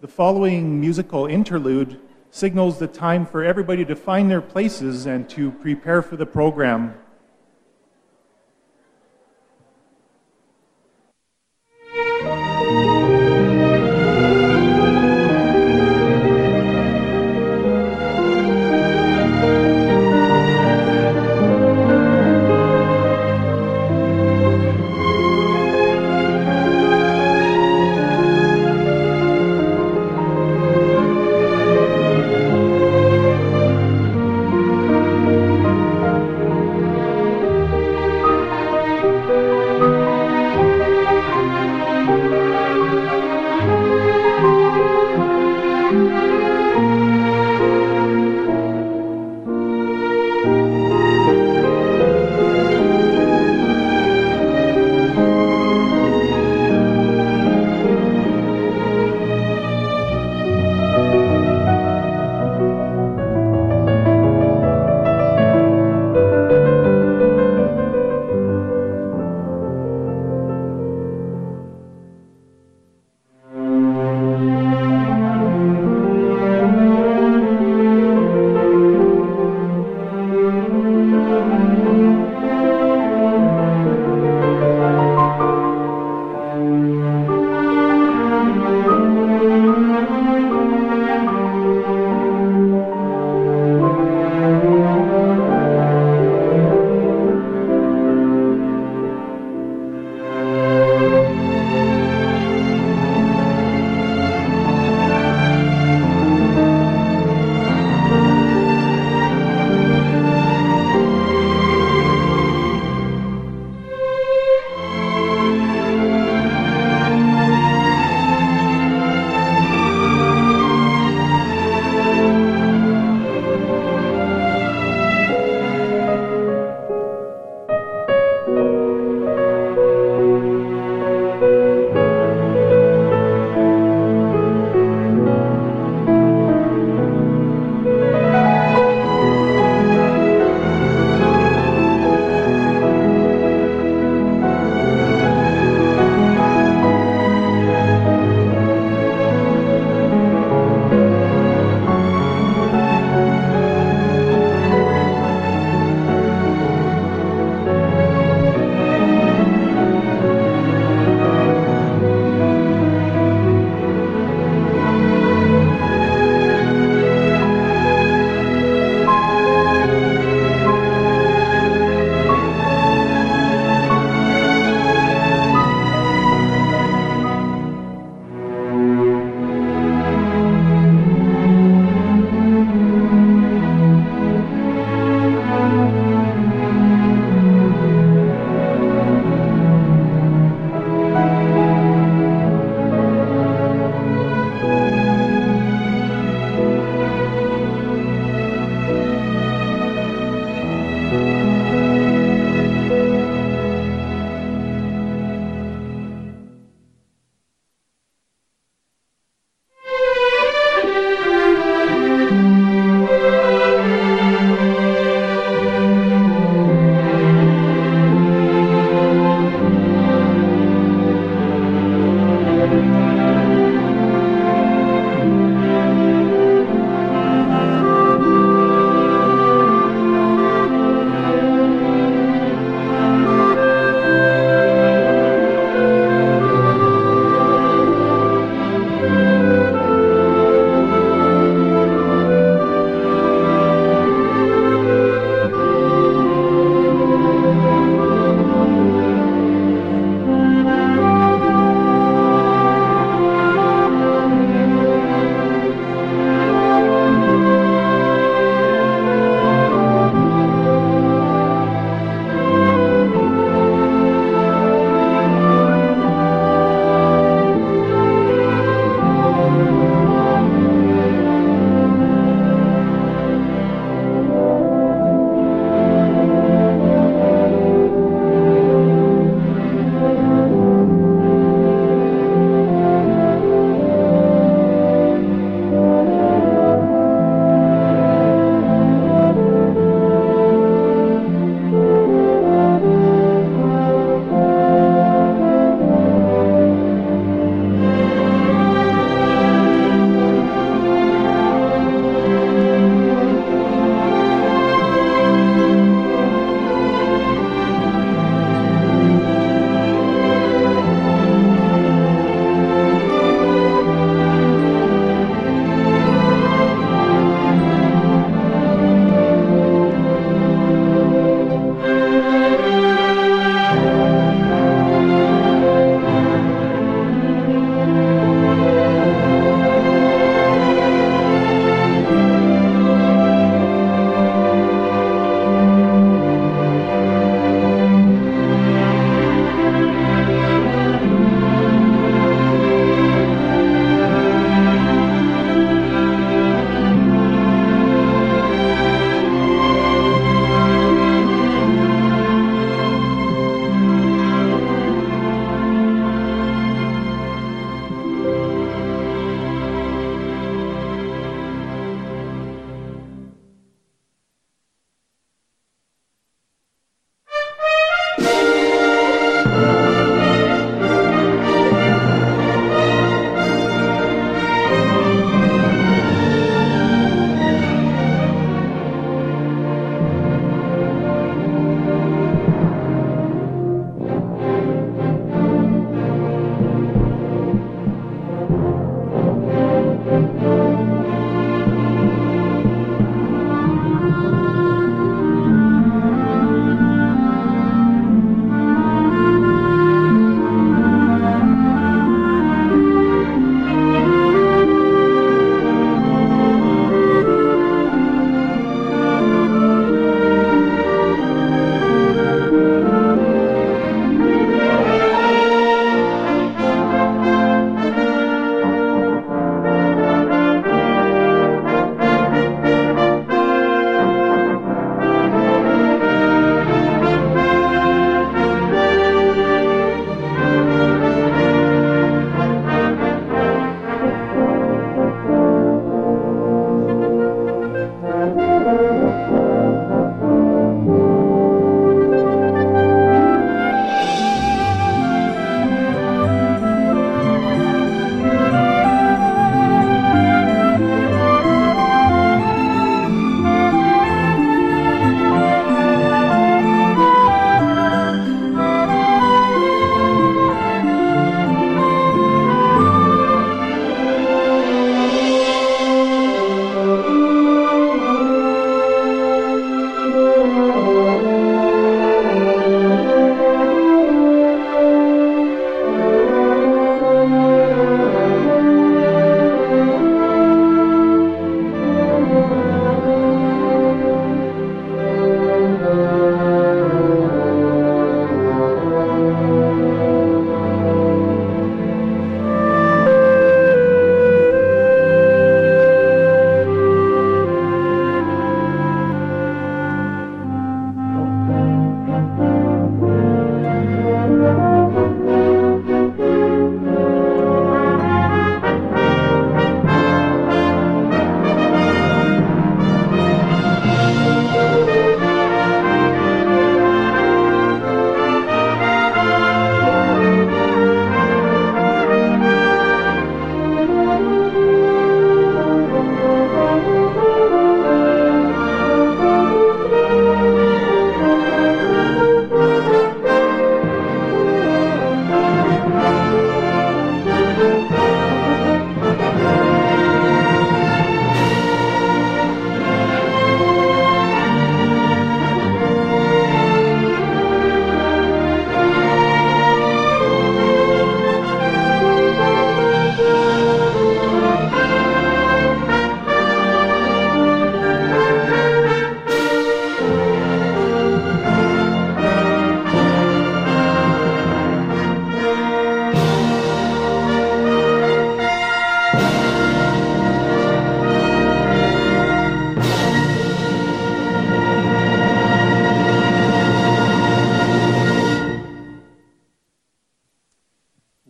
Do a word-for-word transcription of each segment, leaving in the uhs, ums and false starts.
The following musical interlude signals the time for everybody to find their places and to prepare for the program.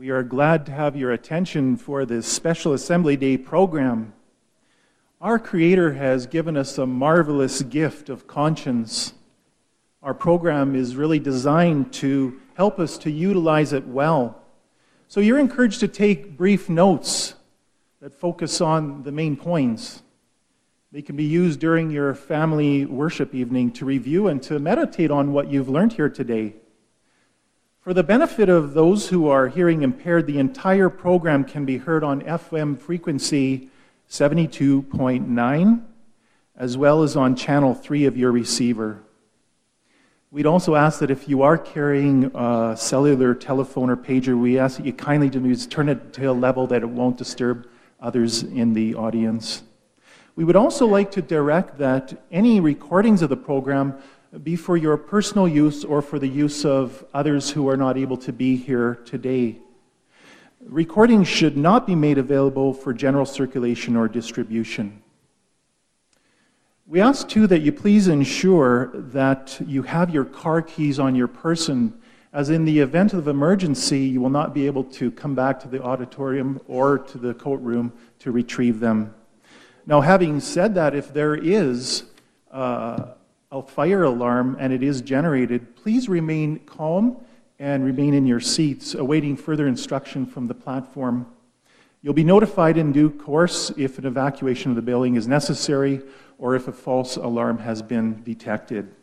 We are glad to have your attention for this special Assembly Day program. Our Creator has given us a marvelous gift of conscience. Our program is really designed to help us to utilize it well. So you're encouraged to take brief notes that focus on the main points. They can be used during your family worship evening to review and to meditate on what you've learned here today. For the benefit of those who are hearing impaired, the entire program can be heard on F M frequency seventy-two point nine, as well as on channel three of your receiver. We'd also ask that if you are carrying a cellular telephone or pager, we ask that you kindly just turn it to a level that it won't disturb others in the audience. We would also like to direct that any recordings of the program be for your personal use or for the use of others who are not able to be here today. Recordings should not be made available for general circulation or distribution. We ask too that you please ensure that you have your car keys on your person, as in the event of emergency, you will not be able to come back to the auditorium or to the courtroom to retrieve them. Now, having said that, if there is uh, a fire alarm and it is generated, please remain calm and remain in your seats, awaiting further instruction from the platform. You'll be notified in due course if an evacuation of the building is necessary or if a false alarm has been detected.